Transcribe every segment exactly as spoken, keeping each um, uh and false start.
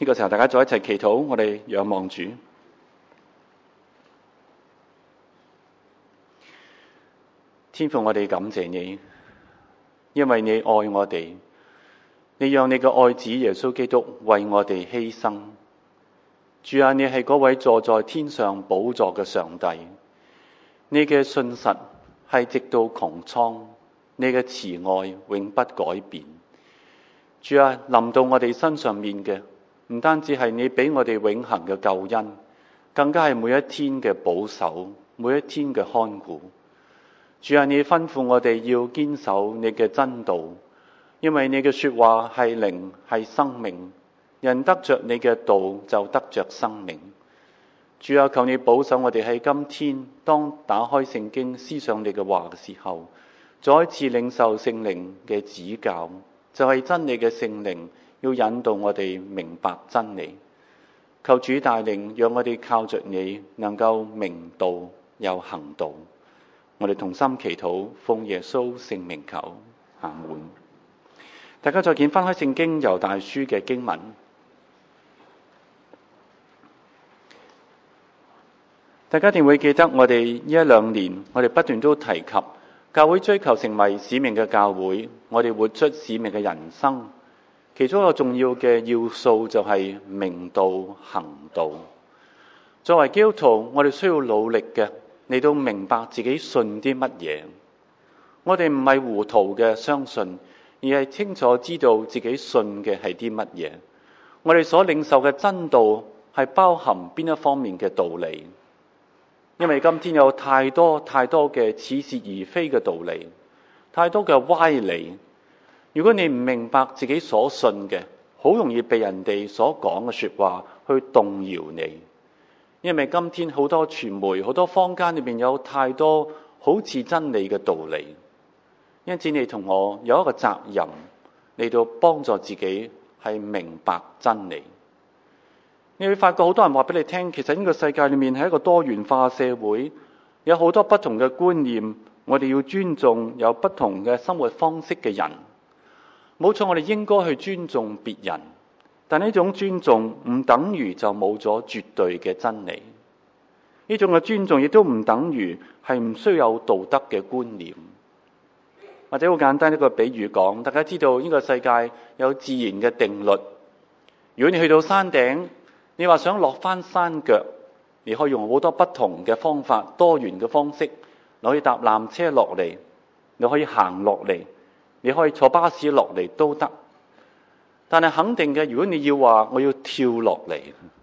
呢個時候，大家再一齊祈禱，我哋仰望主。天父，我哋感謝你，因為你愛我哋，你讓你嘅愛子耶穌基督為我哋犧牲。主啊，你係嗰位坐在天上寶座嘅上帝，你嘅信實係直到穹蒼，你嘅慈愛永不改變。主啊，臨到我哋身上面嘅，唔單止係你俾我哋永恆嘅救恩，更加係每一天嘅保守，每一天嘅看顧。主啊，你吩咐我哋要堅守你嘅真道，因為你嘅說話係靈，係生命。人得着你嘅道就得着生命。主啊，求你保守我哋喺今天，當打開聖經思想你嘅話嘅時候，再一次領受聖靈嘅指教，就係、是、真理嘅聖靈要引導我哋明白真理。求主帶領，讓我哋靠着你能夠明道又行道。我哋同心祈禱，奉耶穌聖名求，阿門。大家再見翻開聖經猶大書嘅經文。大家一定會記得，我哋呢一兩年，我哋不斷都提及教會追求成為使命嘅教會，我哋活出使命嘅人生。其中一個重要嘅要素就係明道行道。作為基督徒，我哋需要努力嘅嚟到明白自己信啲乜嘢。我哋唔係糊塗嘅相信，而係清楚知道自己信嘅係啲乜嘢。我哋所領受嘅真道係包含邊一方面嘅道理。因為今天有太多太多嘅似是而非嘅道理，太多嘅歪理。如果你唔明白自己所信嘅，好容易被人哋所講嘅說話去動搖你。因為今天好多傳媒、好多坊間裏面有太多好似真理嘅道理，因此你同我有一個責任嚟到幫助自己係明白真理。你會發覺好多人話俾你聽，其實呢個世界裏面係一個多元化社會，有好多不同嘅觀念，我哋要尊重有不同嘅生活方式嘅人。冇錯，我哋應該去尊重別人，但呢種尊重唔等於就冇咗絕對嘅真理。呢種嘅尊重亦都唔等於係唔需要有道德嘅觀念。或者好簡單一個比喻講，大家知道呢個世界有自然嘅定律。如果你去到山頂，你話想落翻山腳，你可以用好多不同嘅方法，多元嘅方式，你可以搭纜車落嚟，你可以行落嚟，你可以坐巴士落嚟都得。但係肯定嘅，如果你要話我要跳落嚟，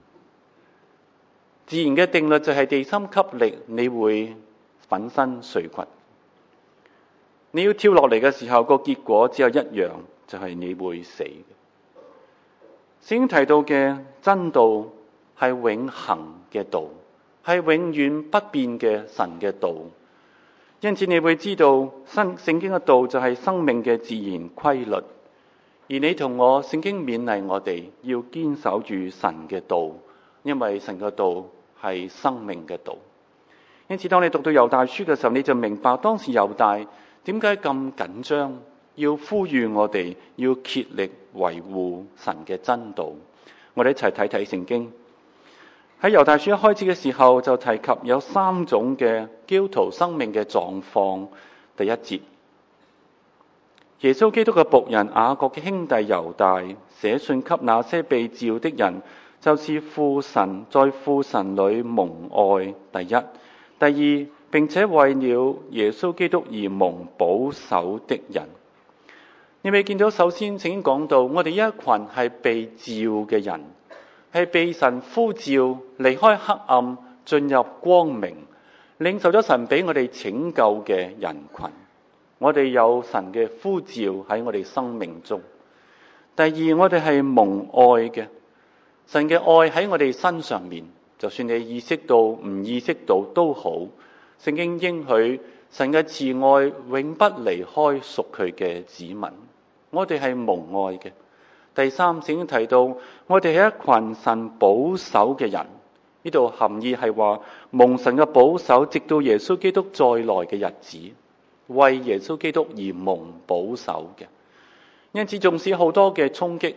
自然嘅定律就係地心吸力，你會粉身碎骨。你要跳落嚟嘅時候，個結果只有一樣，就係你會死。聖經提到嘅真道係永恆嘅道，係永遠不變嘅神嘅道。因此你會知道，新聖經嘅道就係生命嘅自然規律。而你同我，聖經勉勵我哋要堅守住神嘅道，因為神嘅道係生命嘅道。因此當你讀到猶大書嘅時候，你就明白當時猶大點解咁緊張，要呼籲我哋要竭力維護神嘅真道。我哋一齊睇睇聖經。喺猶大書一開始嘅時候就提及有三種嘅基督徒生命嘅狀況。第一節，耶穌基督嘅僕人雅各嘅兄弟猶大寫信給那些被召的人，就是父神在父神裏蒙愛。第一，第二，並且為了耶穌基督而蒙保守的人。你未見到？首先聖經講到，我哋一群係被召嘅人，係被神呼召離開黑暗進入光明，領受咗神俾我哋拯救嘅人群。我哋有神嘅呼召喺我哋生命中。第二，我哋係蒙愛嘅，神嘅愛喺我哋身上面，就算你意識到唔意識到都好。聖經應許神嘅慈愛永不離開屬佢嘅子民。我哋係蒙愛嘅。第三，聖經提到我哋係一群神保守嘅人，呢度含義係話蒙神嘅保守，直到耶穌基督再來嘅日子，為耶穌基督而蒙保守嘅。因此縱使好多嘅衝擊，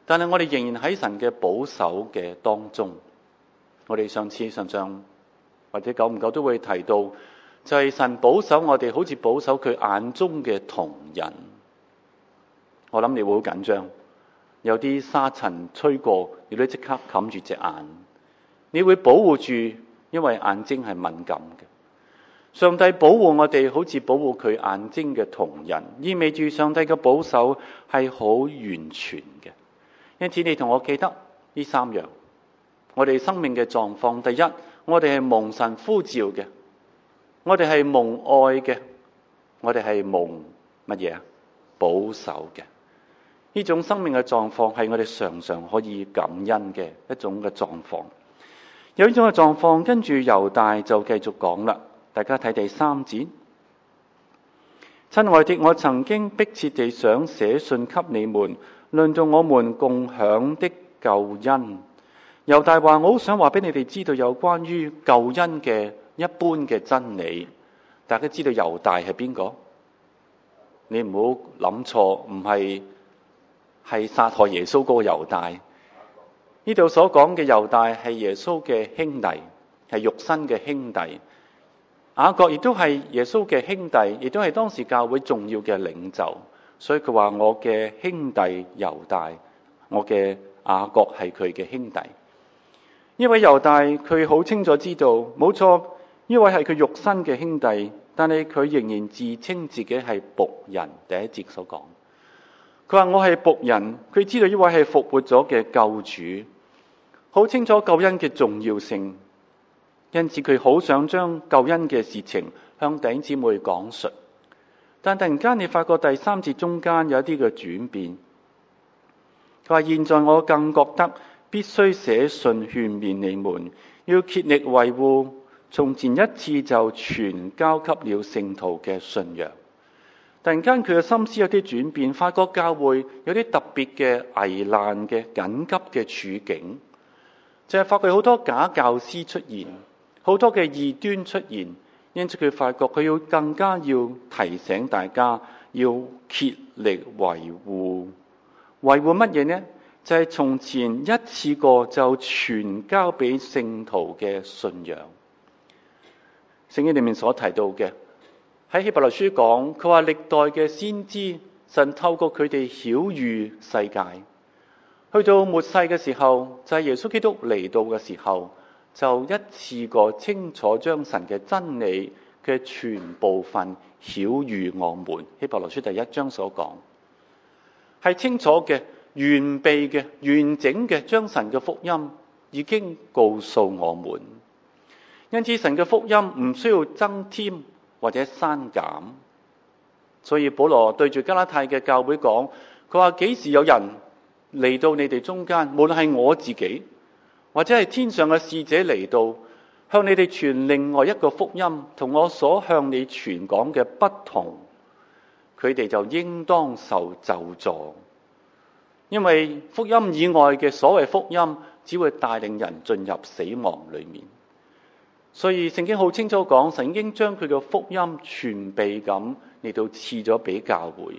但係我哋仍然喺神嘅保守嘅當中。我哋上次常常或者久唔久都會提到，就係神保守我哋，好似保守佢眼中嘅瞳人。我諗你會好緊張，有啲沙塵吹過，你都即刻冚住隻眼。你會保護住，因為眼睛係敏感嘅。上帝保護我哋，好似保護佢眼睛嘅瞳人，意味住上帝嘅保守係好完全嘅。因此，你同我記得呢三樣。我哋生命嘅狀況，第一，我哋係蒙神呼召嘅，我哋係蒙愛嘅，我哋係蒙乜嘢啊？保守嘅。呢種生命嘅狀況係我哋常常可以感恩嘅一種嘅狀況。有呢種嘅狀況，跟住猶大就繼續講啦。大家睇第三節。親愛的，我曾經迫切地想寫信給你們，論到我們共享的救恩。猶大話：我好想話俾你哋知道有關於救恩嘅一般嘅真理。大家知道猶大係邊個？你唔好諗錯，唔係係殺害耶穌嗰個猶大。呢度所講嘅猶大係耶穌嘅兄弟，係肉身嘅兄弟。雅各亦都係耶穌嘅兄弟，亦都係當時教會重要嘅領袖。所以佢話：我嘅兄弟猶大，我嘅雅各係佢嘅兄弟。呢位猶大佢好清楚知道，冇錯，呢位係佢肉身嘅兄弟，但係佢仍然自稱自己係僕人。第一節所講，佢話我係僕人，佢知道呢位係復活咗嘅救主，好清楚救恩嘅重要性，因此佢好想將救恩嘅事情向弟兄姊妹講述。但突然間你發覺第三節中間有一啲嘅轉變，佢話現在我更覺得必須寫信勸勉你們，要竭力維護從前一次就傳交給了聖徒嘅信仰。突然間佢嘅心思有啲轉變，發覺教會有啲特別嘅危難嘅緊急嘅處境，就係發覺好多假教師出現，好多嘅異端出現，因此佢發覺佢要更加要提醒大家，要竭力維護。維護乜嘢呢？就係從前一次過就傳交俾聖徒嘅信仰。聖經裏面所提到嘅，喺希伯來書講，佢話歷代嘅先知，神透過佢哋曉諭世界，去到末世嘅時候，就係耶穌基督嚟到嘅時候，就一次過清楚將神嘅真理嘅全部份曉諭我們。希伯來書第一章所講，係清楚嘅、完備嘅、完整嘅，將神嘅福音已經告訴我們。因此神嘅福音唔需要增添或者刪減。所以保羅對住加拉太嘅教會講，佢話幾時有人嚟到你哋中間，無論係我自己或者係天上嘅使者嚟到，向你哋傳另外一個福音，同我所向你傳講嘅不同，佢哋就應當受咒詛。因為福音以外嘅所謂福音，只會帶領人進入死亡裏面。所以聖經好清楚講，神已經將佢嘅福音全備咁嚟到賜咗俾教會。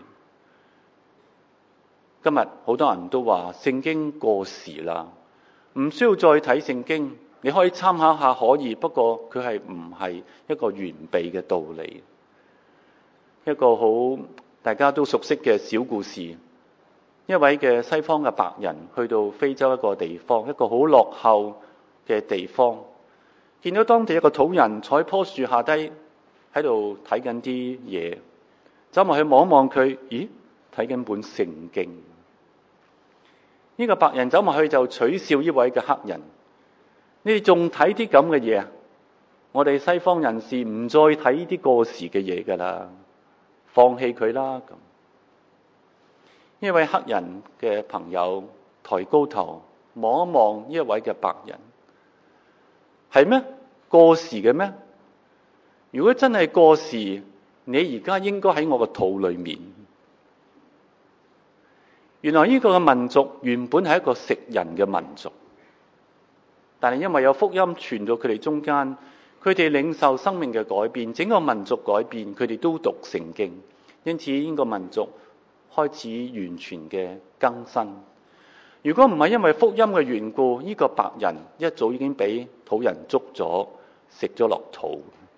今日好多人都話聖經過時啦，唔需要再睇聖經，你可以參考下可以，不過佢係唔係一個完備嘅道理。一個好大家都熟悉嘅小故事。一位嘅西方嘅白人去到非洲一個地方，一個好落後嘅地方，見到當地一個土人坐喺棵樹下低喺度睇緊啲嘢，走埋去望一望佢，咦，睇緊本聖經。呢個白人走埋去就取笑呢位嘅黑人，你哋仲睇啲咁嘅嘢啊？我哋西方人士唔再睇呢啲過時嘅嘢噶啦，放棄佢啦咁。呢位黑人嘅朋友抬高頭望一望呢一位嘅白人，係咩？過時嘅咩？如果真係過時，你而家應該喺我個肚裏面。原來呢個嘅民族原本係一個食人嘅民族，但係因為有福音傳到佢哋中間，佢哋領受生命嘅改變，整個民族改變，佢哋都讀聖經，因此呢個民族開始完全嘅更新。 如果唔係因為福音嘅緣故，呢、這個白人一早已經俾土人捉咗，食咗落肚。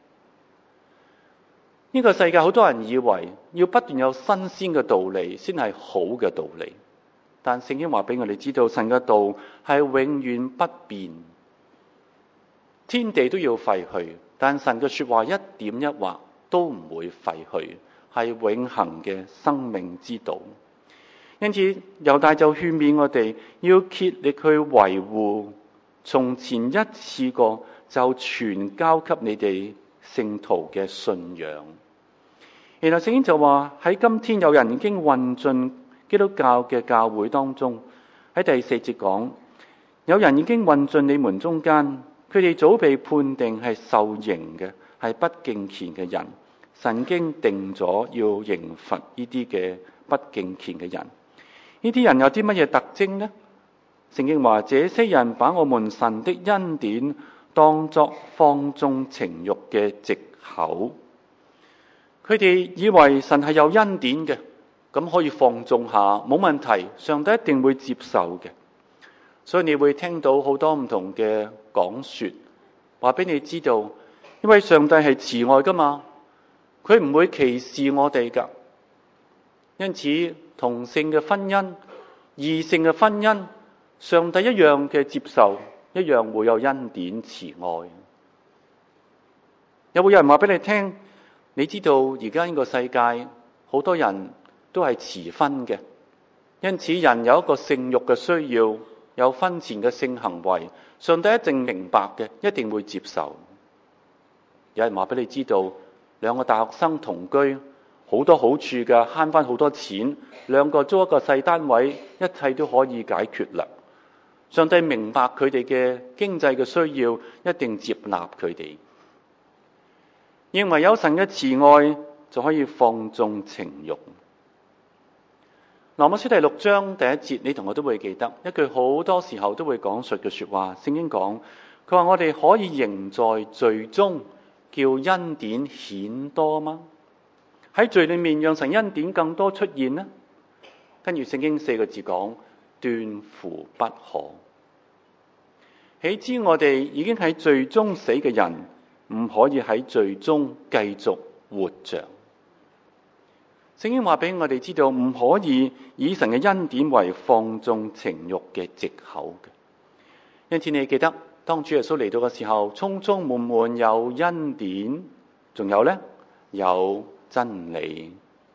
呢、這個世界好多人以為要不斷有新鮮嘅道理先係好嘅道理，但聖經話俾我哋知道，神嘅道係永遠不變，天地都要廢去，但神嘅說話一點一畫都唔會廢去，係永恆嘅生命之道。因此猶大就勸勉我哋要竭力去維護從前一次過就傳交給你哋聖徒嘅信仰。然後聖經就話，喺今天有人已經混進基督教嘅教會當中，喺第四節講，有人已經混進你們中間，佢哋早被判定係受刑嘅，係不敬虔嘅人。神經定咗要刑罰呢啲嘅不敬虔嘅人。呢啲人有啲乜嘢特徵呢？聖經話，這些人把我們神的恩典當作放縱情慾嘅藉口。佢哋以為神係有恩典嘅，咁可以放縱下，冇問題，上帝一定會接受嘅。所以你會聽到好多唔同嘅講說，話俾你知道，因為上帝係慈愛噶嘛，佢唔會歧視我哋噶。因此同性嘅婚姻、異性嘅婚姻，上帝一樣嘅接受，一樣會有恩典慈愛。有冇有人話俾你聽？你知道而家呢個世界好多人都係遲婚嘅，因此人有一個性慾嘅需要，有婚前嘅性行為，上帝一定明白嘅，一定會接受。有人話俾你知道，兩個大學生同居好多好處噶，慳翻好多錢，兩個租一個細單位，一切都可以解決啦。上帝明白佢哋嘅經濟嘅需要，一定接納佢哋。認為有神嘅慈愛就可以放縱情慾。羅馬書第六章第一節，你同我都會記得一句好多時候都會講述嘅說話。聖經講，佢話我哋可以仍在罪中，叫恩典顯多嗎？喺罪裏面讓神恩典更多出現呢？跟住聖經四個字講，斷乎不可。豈知我哋已經喺罪中死嘅人，唔可以喺罪中繼續活着。聖經話俾我哋知道，唔可以以神嘅恩典為放縱情慾嘅藉口嘅。因此你記得，當主耶穌嚟到嘅時候，充充滿滿有恩典，仲有呢，有真理。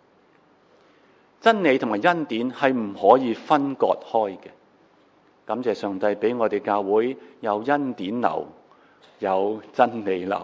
真理同埋恩典係唔可以分割開嘅。感謝上帝俾我哋教會有恩典流，有真理流。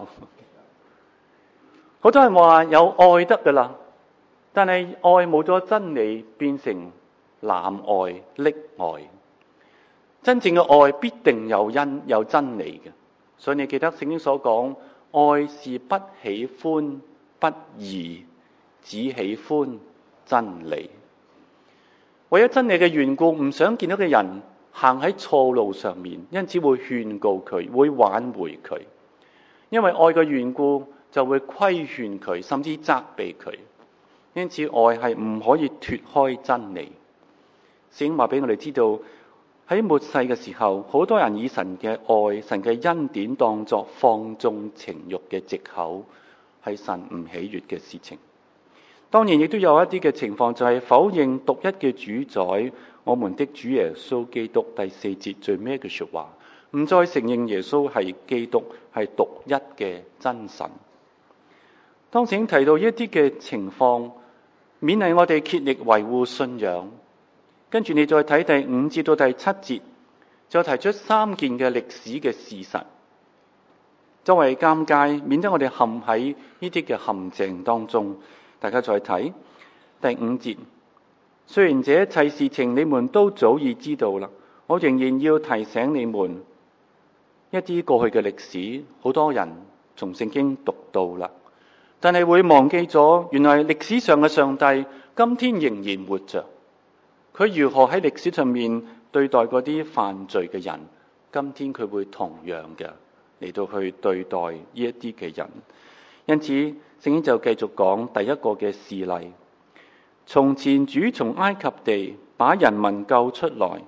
好多人話有愛得噶啦，但係愛冇咗真理，變成濫愛、溺愛。真正嘅愛必定有恩有真理嘅，所以你記得聖經所講，愛是不喜歡不義，只喜歡真理。為咗真理嘅緣故，唔想見到嘅人行喺錯路上面，因此會勸告佢，會挽回佢。因為愛嘅緣故，就會規勸佢，甚至責備佢。因此愛係唔可以脫開真理。聖經話俾我哋知道，喺末世嘅時候，好多人以神嘅愛、神嘅恩典當作放縱情慾嘅藉口，係神唔喜悅嘅事情。當然亦都有一啲嘅情況，就係否認獨一嘅主宰，我們的主耶穌基督。第四節最尾嘅說話，唔再承認耶穌係基督，係獨一嘅真神。當聖經提到一啲嘅情況，勉勵我哋竭力維護信仰。跟住你再睇第五節到第七節，就提出三件嘅歷史嘅事實，作為尷尬，免得我哋陷喺呢啲嘅陷阱當中。大家再睇第五節，雖然這一切事情你們都早已知道啦，我仍然要提醒你們一啲過去嘅歷史，好多人從聖經讀到啦，但係會忘記咗，原來歷史上嘅上帝今天仍然活着。佢如何喺歷史上面對待嗰啲犯罪嘅人，今天佢會同樣嘅嚟到去對待呢一啲嘅人。因此聖經就繼續講第一個嘅事例。從前主從埃及地把人民救出來，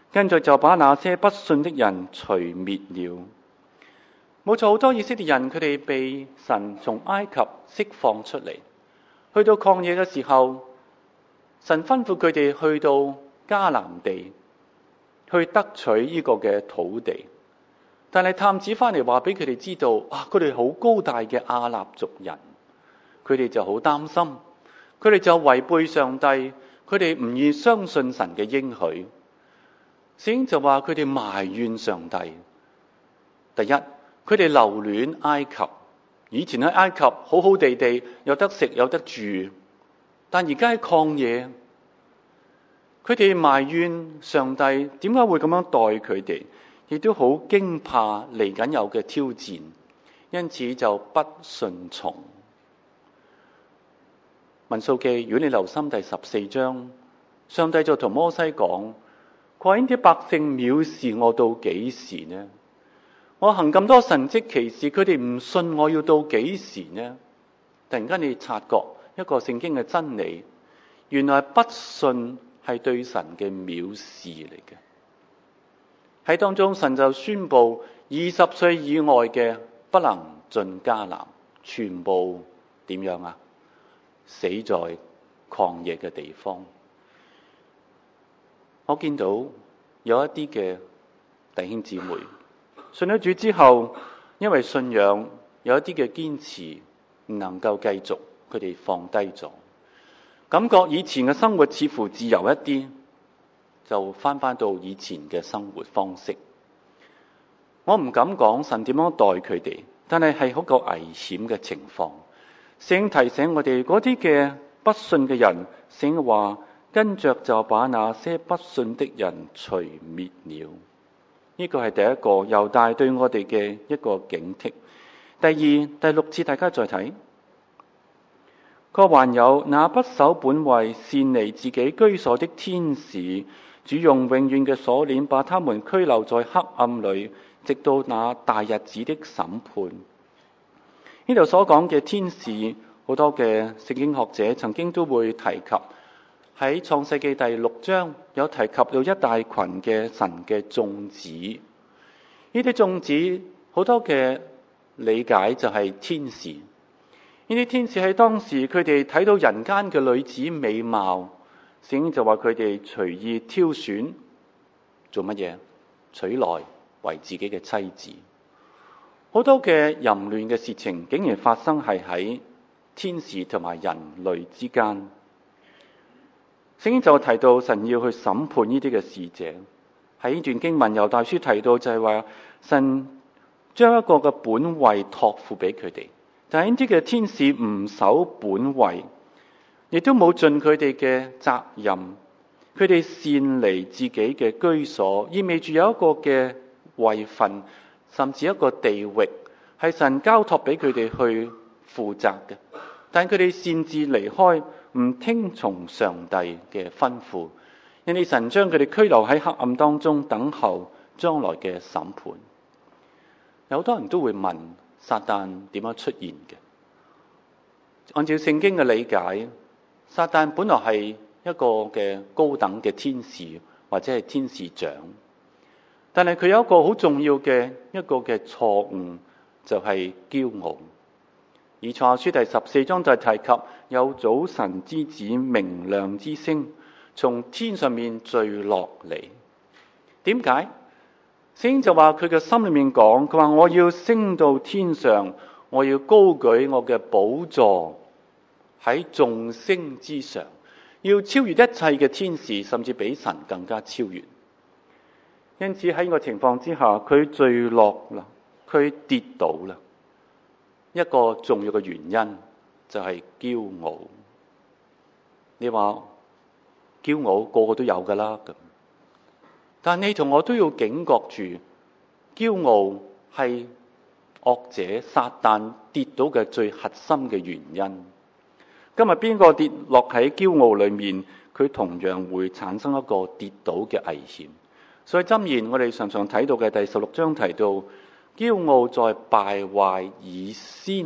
跟住就把那些不信的人除滅了。冇錯，好多以色列人佢哋被神從埃及釋放出嚟，去到曠野嘅時候，神吩咐佢哋去到迦南地，去得取呢個嘅土地。但係探子翻嚟話俾佢哋知道，啊，佢哋好高大嘅亞納族人，佢哋就好擔心，佢哋就違背上帝，佢哋唔願相信神嘅應許。聖經就話佢哋埋怨上帝。第一，佢哋留戀埃及，以前喺埃及好好地地，有得食有得住，但而家喺曠野，佢哋埋怨上帝點解會咁樣待佢哋，亦都好驚怕嚟緊有嘅挑戰，因此就不順從。民數記，如果你留心第十四章，上帝就同摩西講，佢話呢啲百姓藐視我到幾時呢？我行咁多神蹟奇事，佢哋唔信我，要到幾時呢？突然間你察覺一個聖經嘅真理，原來不信係對神嘅藐視嚟嘅。喺當中，神就宣布二十歲以外嘅不能進迦南，全部點樣啊？死在曠野嘅地方。我見到有一啲嘅弟兄姊妹信咗主之後，因為信仰有一啲嘅堅持唔能夠繼續，佢哋放低咗，感覺以前嘅生活似乎自由一啲，就翻返到以前嘅生活方式。我唔敢講神點樣待佢哋，但係係好個危險嘅情況。聖經提醒我哋嗰啲嘅不信嘅人，聖經話跟着就把那些不信的人除滅了。呢個係第一個猶大對我哋嘅一個警惕。第二、第六節大家再睇，佢還有那不守本位、擅離自己居所的天使，主用永遠嘅鎖鏈把他們拘留在黑暗裏，直到那大日子的審判。呢度所講嘅天使，好多嘅聖經學者曾經都會提及，喺創世記第六章有提及到一大群嘅神嘅眾子。呢啲眾子好多嘅理解就係天使。呢啲天使喺當時佢哋睇到人間嘅女子美貌，聖經就話佢哋隨意挑選做乜嘢？取來為自己嘅妻子。好多嘅淫亂嘅事情竟然發生係喺天使同埋人類之間。聖經就提到神要去審判呢啲嘅使者。喺呢段經文猶大書提到就係話神將一個嘅本位託付俾佢哋，但係呢啲嘅天使唔守本位，亦都冇盡佢哋嘅責任，佢哋擅離自己嘅居所，意味住有一個嘅位份，甚至一個地域係神交託俾佢哋去負責嘅，但佢哋擅自離開，唔聽從上帝嘅吩咐，因此神將佢哋拘留喺黑暗當中，等候將來嘅審判。有好多人都會問撒旦點樣出現嘅？按照聖經嘅理解，撒旦本來係一個嘅高等嘅天使或者係天使長，但係佢有一個好重要嘅一個嘅錯誤，就係驕傲。以賽亞書第十四章就提及有早晨之子明亮之星從天上面墜落嚟。點解？聖經就話佢嘅心裏面講，佢話我要升到天上，我要高舉我嘅寶座喺眾星之上，要超越一切嘅天使，甚至比神更加超越。因此喺呢個情況之下，佢墜落啦，佢跌倒啦。一個重要嘅原因就係驕傲。你話驕傲個個都有噶啦，咁，但你同我都要警覺住，驕傲係惡者撒旦跌倒嘅最核心嘅原因。今日邊個跌落喺驕傲裏面，佢同樣會產生一個跌倒嘅危險。所以箴言我哋常常睇到嘅第十六章提到，驕傲在敗壞以先，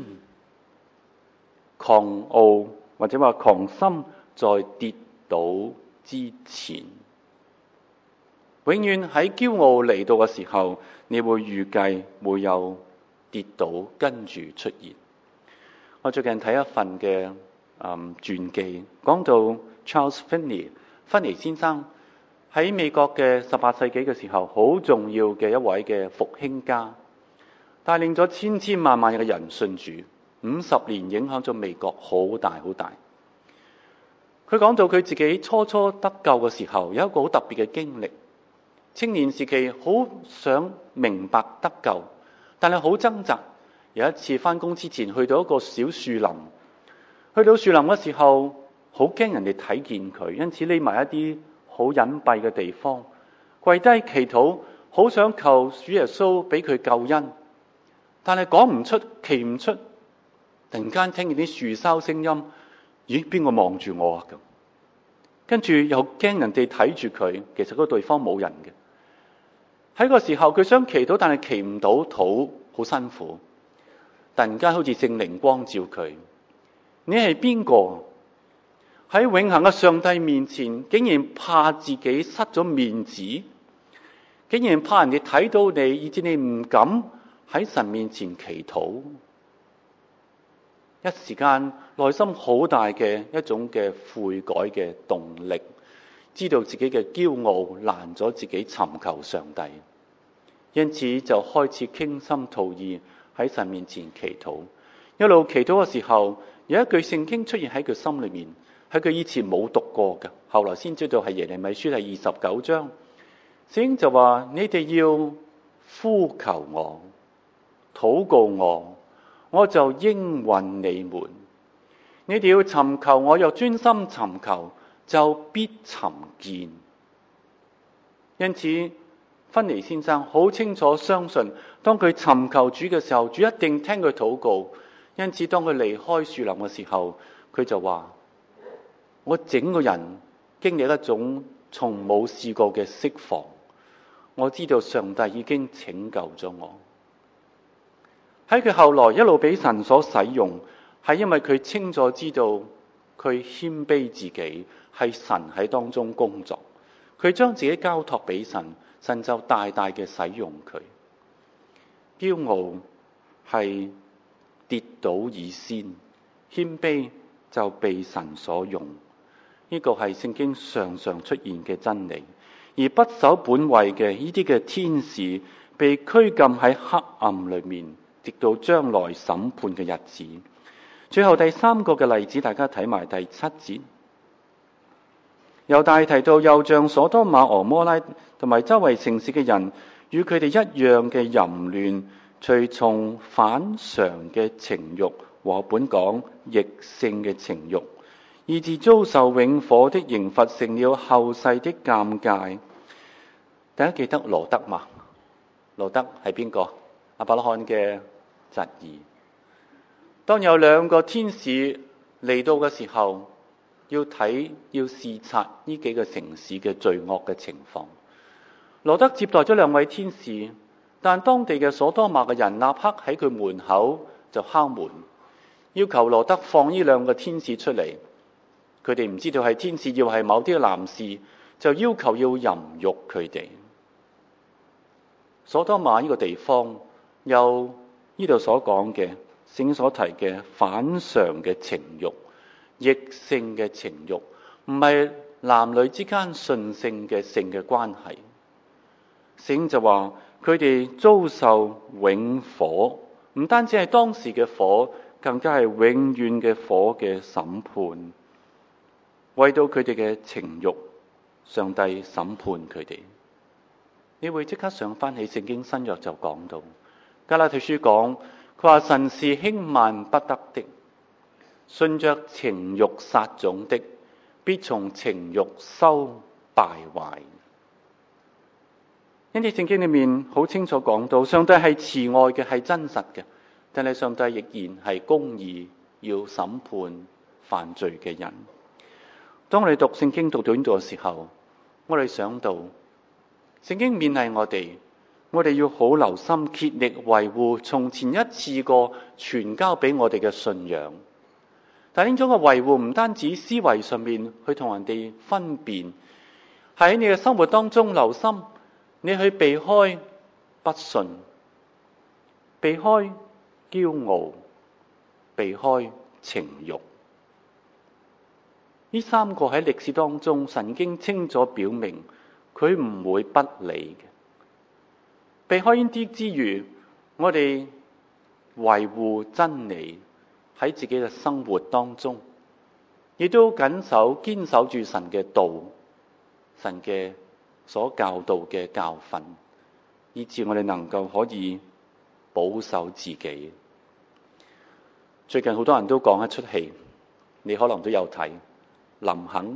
狂傲或者話狂心在跌倒之前。 永遠喺驕傲嚟到嘅時候，你會預計會有跌倒跟住出現。我最近睇一份嘅嗯傳記，講到 Charles Finney 芬尼先生喺美國嘅十八世紀嘅時候，好重要嘅一位嘅復興家，帶領咗千千萬萬嘅人信主，五十年影響咗美國好大好大。佢講到佢自己初初得救嘅時候，有一個好特別嘅經歷。青年時期好想明白得救，但係好掙扎。有一次返工之前去到一個小樹林，去到樹林嘅時候，好驚人哋睇見佢，因此匿埋一啲好隱蔽嘅地方，跪低祈禱，好想求主耶穌俾佢救恩，但係講唔出，祈唔出。突然間聽見啲樹梢聲音，咦，邊個望住我啊？咁跟住又驚人哋睇住佢，其實嗰個地方冇人嘅。喺個時候佢想祈禱，但係祈唔到禱，好辛苦。突然間好似聖靈光照佢，你係邊個？喺永恆嘅上帝面前，竟然怕自己失咗面子，竟然怕人哋睇到你，以致你唔敢喺神面前祈禱。一時間內心好大嘅一種嘅悔改嘅動力，知道自己嘅驕傲攔咗自己尋求上帝，因此就開始傾心吐意喺神面前祈禱。一路祈禱嘅時候，有一句聖經出現喺佢心裏面，係佢以前冇讀過嘅，後來先知道係耶利米書第二十九章。聖經就話：你哋要呼求我，禱告我，我就應允你們。你哋要尋求我，又專心尋求，就必尋見。因此芬尼先生好清楚相信，當佢尋求主嘅時候，主一定聽佢禱告。因此當佢離開樹林嘅時候，佢就話：我整個人經歷一種從冇試過嘅釋放，我知道上帝已經拯救咗我。喺佢後來一路俾神所使用，係因為佢清楚知道佢謙卑自己，係神喺當中工作。佢將自己交託俾神，神就大大嘅使用佢。驕傲係跌倒以先，謙卑就被神所用。呢個係聖經常常出現嘅真理。而不守本位嘅呢啲嘅天使，被拘禁喺黑暗裏面，直到將來審判嘅日子。最後第三個嘅例子，大家睇埋第七節。猶大提到，又像所多瑪俄摩拉同埋周圍城市嘅人，與佢哋一樣嘅淫亂，隨從反常嘅情慾和本講逆性嘅情慾，以致遭受永火的刑罰，成了後世的鑑戒。大家記得羅德嘛？羅德係邊個？亞伯拉罕嘅侄兒。當有兩個天使嚟到嘅時候，要睇要視察呢幾個城市嘅罪惡嘅情況。羅德接待咗兩位天使，但當地嘅所多瑪嘅人立刻喺佢門口就敲門，要求羅德放呢兩個天使出嚟。佢哋唔知道係天使，要係某啲男士，就要求要淫辱佢哋。所多瑪呢個地方，有呢度所講嘅聖經所提嘅反常嘅情慾、逆性嘅情慾，唔係男女之間順性嘅性嘅關係。聖經就話佢哋遭受永火，唔單止係當時嘅火，更加係永遠嘅火嘅審判。為到佢哋嘅情慾，上帝審判佢哋。你會即刻想翻起聖經新約就講到加拉太書講，佢話神是輕慢不得的，順着情慾撒種的，必從情慾收敗壞。因此聖經裏面好清楚講到，上帝係慈愛嘅，係真實嘅，但係上帝亦然係公義，要審判犯罪嘅人。當我哋讀聖經讀到呢度嘅時候，我哋想到聖經勉勵我哋，我哋要好留心竭力維護從前一次過傳交俾我哋嘅信仰。但呢種嘅維護唔單止思維上面去同人哋分辨，喺你嘅生活當中留心你去避開不信，避開驕傲，避開情慾。呢三個喺歷史當中，神經清楚表明佢唔會不理嘅。避開呢啲之餘，我哋維護真理喺自己嘅生活當中，亦都緊守堅守住神嘅道，神嘅所教導嘅教訓，以致我哋能夠可以保守自己。最近好多人都講一出戲，你可能都有睇《林肯》。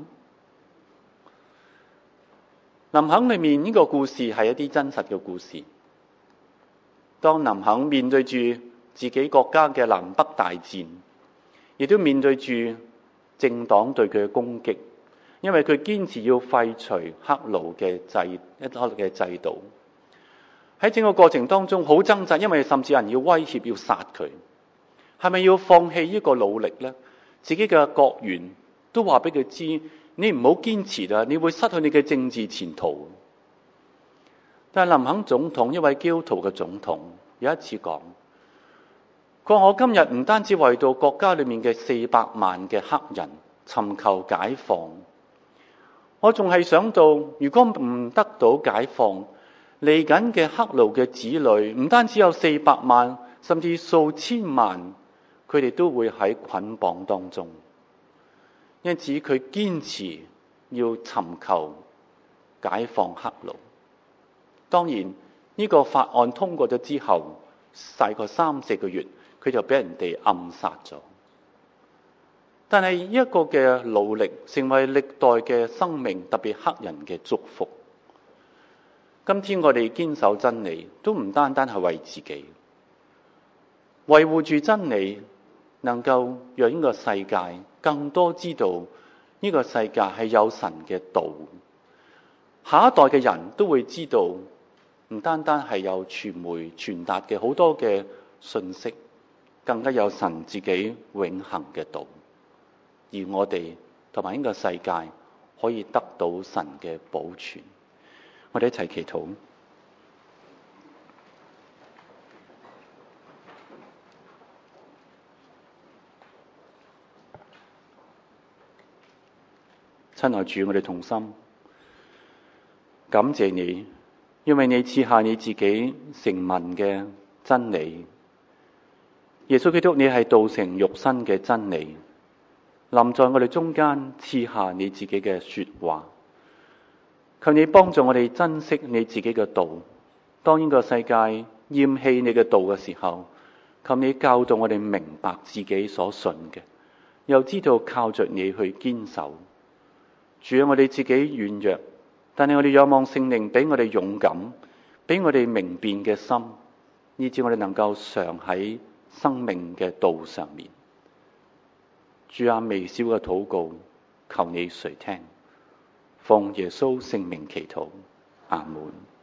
林肯裏面呢個故事係一啲真實嘅故事。當林肯面對住自己國家嘅南北大戰，亦都面對住政黨對佢嘅攻擊，因為佢堅持要廢除黑奴嘅制一啲嘅制度。喺整個過程當中好掙扎，因為甚至有人要威脅要殺佢。係咪要放棄呢個努力呢？自己嘅國員都話俾佢知，你唔好堅持啦，你會失去你嘅政治前途。但係林肯總統，一位基督徒嘅總統，有一次講，佢話我今日唔單止為到國家裏面嘅四百萬嘅黑人尋求解放，我仲係想到，如果唔得到解放，嚟緊嘅黑奴嘅子女唔單止有四百萬，甚至數千萬，佢哋都會喺捆綁當中。因此佢堅持要尋求解放黑奴。當然呢個法案通過咗之後，大概三四個月，佢就俾人哋暗殺咗。但係呢一個嘅努力，成為歷代嘅生命，特別黑人嘅祝福。今天我哋堅守真理，都唔單單係為自己，維護住真理，能夠讓呢個世界更多知道呢個世界係有神嘅道。下一代嘅人都會知道，唔單單係有傳媒傳達嘅好多嘅信息，更加有神自己永恆嘅道。而我哋同埋呢個世界可以得到神嘅保存。我哋一齊祈禱。親愛主，我哋同心感謝你，因為你賜下你自己成文嘅真理。耶穌基督，你係道成肉身嘅真理，臨在我哋中間，賜下你自己嘅說話。求你幫助我哋珍惜你自己嘅道。當呢個世界厭棄你嘅道嘅時候，求你教導我哋明白自己所信嘅，又知道靠着你去堅守。主啊，我哋自己軟弱，但係我哋仰望聖靈俾我哋勇敢，俾我哋明辨嘅心，以致我哋能夠常喺生命嘅道上面。主啊，微小嘅禱告，求你垂聽，奉耶穌聖名祈禱，阿門。